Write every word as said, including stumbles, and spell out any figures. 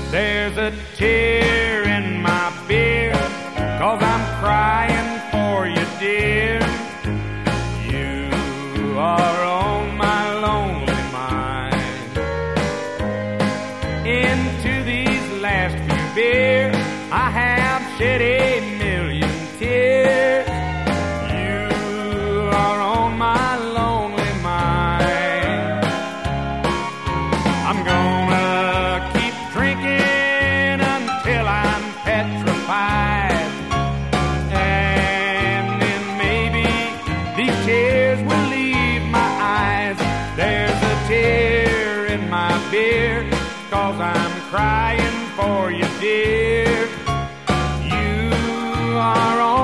There's a tear in my beer, 'cause I'm crying for you, dear. You are on my lonely mind. Into these last few beers, I have shed a million tears. You are on my lonely mind. I'm gonna keep drinking until I'm petrified, and then maybe these tears will leave my eyes. There's a tear in my beer, 'cause I'm crying for you, dear. You are on